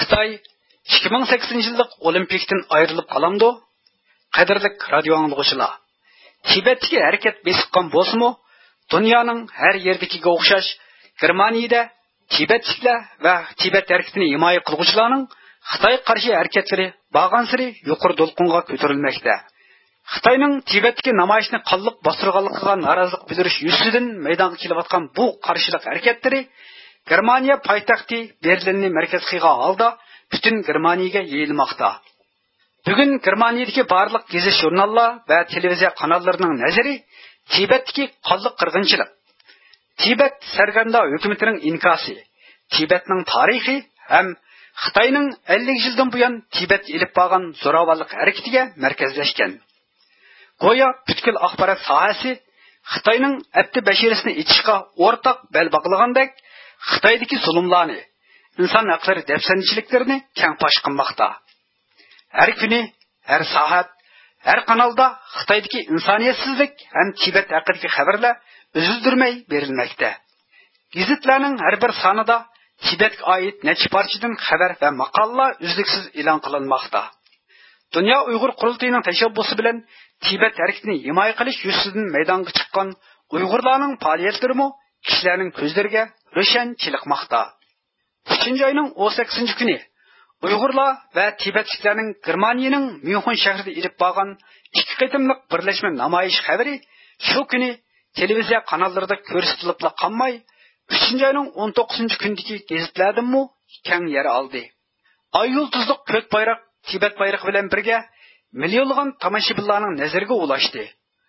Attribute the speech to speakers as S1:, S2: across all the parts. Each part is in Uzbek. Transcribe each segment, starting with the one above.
S1: Xitoy 2008-yillik Olimpikdan ayrilib qalamdi. Qadrli radio anglag'uchilar. Tibetdagi harakat besiqqan bo'lsa-mu, dunyoning har yeridagiga o'xshash Germaniyada Tibetliklar va Tibet harakatini himoya qiluvchilarning Xitoy qarshi harakatlari bag'ansiri yuqori to'lqinga ko'tarilmoqda. Xitoyning Tibetdagi namoyishni qanliq bostirganligiga norozilik bildirish yuzidan maydonga kelayotgan bu qarshilik harakatlari Germaniya poytaxti Berlinni markaz qilgan holda butun Germaniyaga yayilmoqda. Bugun Germaniyadagi barliq gazet jurnallar va televiziya kanallarining nazari Tibetdagi qanliq qirg'inchilik, Tibet sarganda hukumatining inkosi, Tibetning tarixi ham Xitoyning 50 yildan buyon Tibet ilib borgan zo'ravonlik harakatiga markazlashgan. Go'yo butkul axborot sohasi Xitoyning abdi bashirisini ichishga o'rtaq bel bog'lagandek Xitoydagi zulmlarni, inson haqlari dafsanchiliklarni keng fosh qilmoqda. Har kuni, har soat, har kanalda Xitoydagi insoniyatsizlik ham Tibet haqidagi xabarlar uzildirmay berilmoqda. Gazetlarning har bir sonida Tibetga oid necha parchadan xabar va maqolalar uzluksiz e'lon qilinmoqda. Dunyo Uyg'ur qurultayining tashabbusi bilan Tibet harakatini himoya qilish yuzidan maydonga chiqqan Uyg'urlarning faoliyatlari kishilarning ko'zlariga ro'shan chiliqmoqda. 3-oyning 18-kuni Uyg'urlar va Tibetliklarning Germaniyaning Myunxen shahrida ilib borgan ikki qitimliq birlashma namoyish xabari shu kuni televiziya kanallarida ko'rsatilib qolmay, 3-oyning 19-kundagi gazetlardanmi keng yer oldi. Ay yulduzliq ko'k bayroq Tibet bayrog'i bilan birga millionlagan tomoshabinlarning nazariga ulashdi.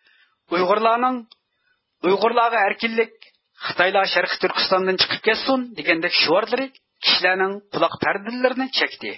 S1: Uyg'urlarga erkinlik, Xitoylar Sharqiy Turkistondan chiqib ketsin degandek shiorlari kishilarning quloq pardalarini chekdi.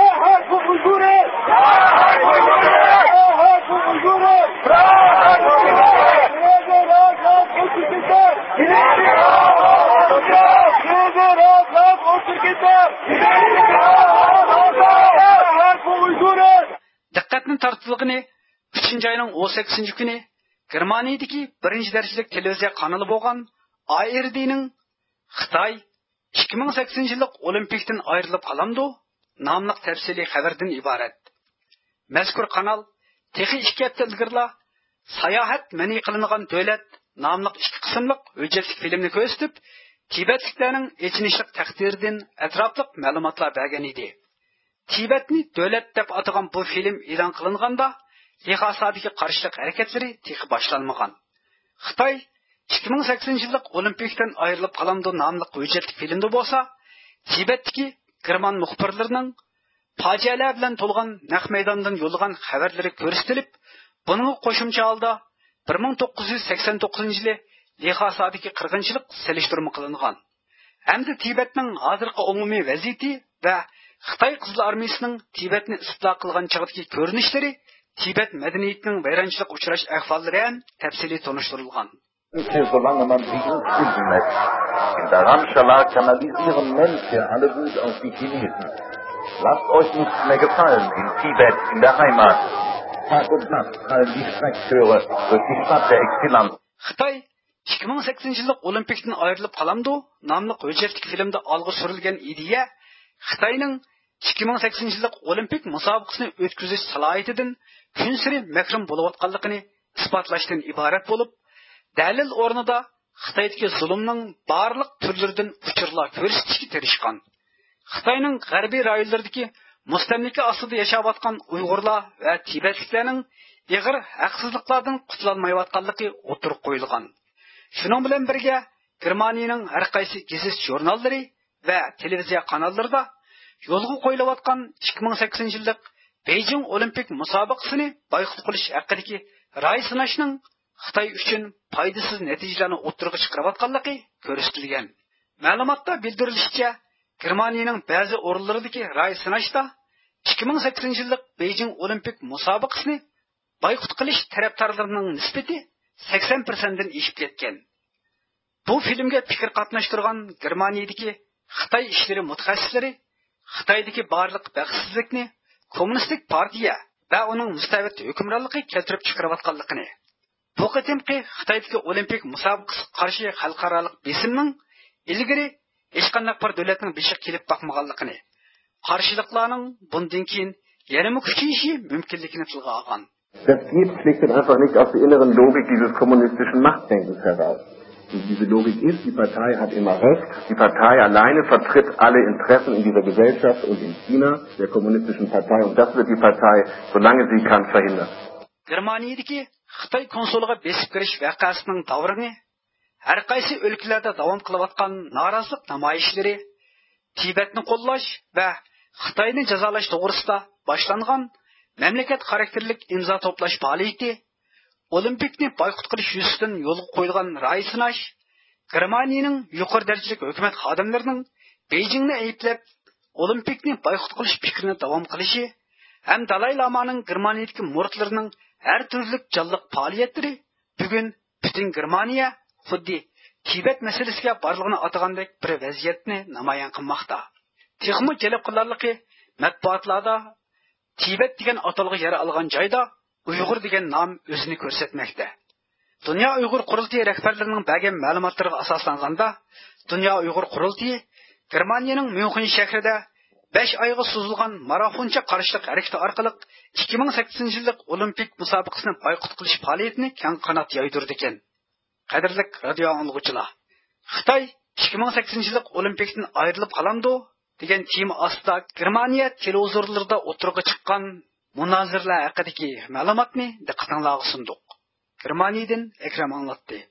S1: Diqqatni tortganligini 3-oyning 18-kuni Germaniyadagi birinchi darajalik televiziya kanali bo'lgan ARDning Xitoy 2008-yillik Olimpikdan ayrilib qalamdi nomli tafsiliy xabardan iborat. Mazkur kanal texi 2 hafta ilgari sayohat mani qilingan davlat nomli 2 qismliq hujjatli filmni ko'rsatib, Tibetliklarning echinishlik taqdiridan atrofliq ma'lumotlar bergan edi. Tibetni davlat deb atagan bu film e'lon qilinganda, Lixasadagi qarshilik harakatlari texi boshlanmagan. Xitoy 2008-yillik Olimpikdan ayrilib qalamdi nomli hujjatli filmda bo'lsa, Tibetdagi German muxbirlarining fojialar bilan to'lgan naq maydondan yo'llagan xabarlari ko'rsatilib, buning qo'shimcha holda 1989-yili Lixasadagi qirg'inchilik selishtirma qilingan. Hamda Tibetning hozirgi umumiy vaziyati va Xitoy Qizil armiyasining Tibetni istilo qilgan chog'dagi ko'rinishlari Tibet madaniyatining vayronchilik uchrash ahvollari ham tafsiliy tonishtirilgan.
S2: Solange man sich nicht finden lässt. In der Ramschala kanalisieren Mönche alle Wut auf die Chinesen. Lasst euch nichts mehr gefallen in Tibet, in der Heimat. Tag und Nacht fallen die Schreckchöre durch die Stadt der Exilanten.
S1: Xitoy 2008-yillik Olimpikdan ayrilib qalamdi nomli hujjatli filmda olg'a surilgan ideya Xitoyning 2008-yillik Olimpik musobaqasini o'tkazish salohiyatidan kun sari mahrum bo'layotganligini isbotlashdan iborat bo'lib, dalil o'rnida Xitoydagi zulmning barliq turlaridan uchurlar ko'rsatishga tirishgan. Xitoyning g'arbiy rayonlaridagi mustamlika ostida yashayotgan Uyg'urlar va Tibetliklarning ig'ir haqsizliklardan qutulolmayotganligi o'tirib qo'yilgan. Shuning bilan birga Germaniyaning har qaysi gazet jurnallari va televiziya kanallarida yo'lga qo'yilayotgan 2008-yillik Beijing Olimpik musobaqasini boykot qilish haqidagi ra'y sinashning Xitoy uchun foydasiz natijalarni o'ttirib chiqarayotganligi ko'rsatilgan. Ma'lumotda bildirilishicha, Germaniyaning ba'zi o'rinlaridagi ra'y sinashda 2008-yillik Beijing Olimpik musobaqasini boykot qilish tarafdorlarining nisbati 80% dan oshib ketgan. Bu filmga fikr qatnashtirgan Germaniyadagi Xitoy ishlari mutaxassislari Xitoydagi barliq baxtsizlikni kommunistik partiya va uning mustavvat hukmronligi keltirib chiqarayotganligini, bu qatimki Xitoydagi Olimpik musobaqasi qarshi xalqaro besimning ilgari hech qanday bir davlatning beshi kelib boqmaganligini qarshiliklarning bundan keyin yanada kuchayishi mumkinligini tilga olgan.
S2: Das geht schlicht und einfach nicht aus der inneren Logik dieses kommunistischen Machtdenkens heraus. Und diese Logik ist, die Partei hat immer Recht, die Partei alleine vertritt alle Interessen in dieser Gesellschaft und in China, der kommunistischen Partei, und das wird die Partei, solange sie kann, verhindern.
S1: Germaniyadagi Xitoy konsuliga besib kirish vaqasining davrini har qaysi o'lkalarda davom qilayotgan norozilik namoyishlari, Tibetni qo'llash va Xitoyni jazolash to'g'risida boshlangan mamlakat xarakterlik imzo to'plash faoliyati, Olimpikni boykot qilish yuzasidan yo'lga qo'yilgan ra'y sinash, Germaniyaning yuqori darajali hukumat xodimlarining Beijingni ayblab Olimpikni boykot qilish fikrini davom qilishi ham Dalay Lamaning Germaniyadagi muridlarining har turli jonliq faoliyatlari bugun butun Germaniya xuddi Tibet masalasiga borlig'ini atagandek bir vaziyatni namoyon qilmoqda. Texmo kelib qilarligi matbuotlarda Tibet degan atalg'i yer olgan joyda Uyg'ur degan nom o'zini ko'rsatmoqda. Dunyo Uyg'ur qurultiyi rahbarlarining bergan ma'lumotlariga asoslanganda, Dunyo Uyg'ur qurultiyi Germaniyaning Myunxen shahrida 5 oyga suzilgan marafoncha qarshilik harakati orqali 2008-yillik Olimpik musobaqasini boykot qilish faoliyatini keng qanot yoydirdi ekan. Qadrli radio anglag'uchilar, Xitoy 2008-yillik Olimpikdan ayrilib qolamdi degan tema ostida Germaniya televizorlarida o'tirg'i chiqqan munozirlar haqidagi ma'lumotni diqqatingizga sunduq. Germaniyadan Akram anglatdi.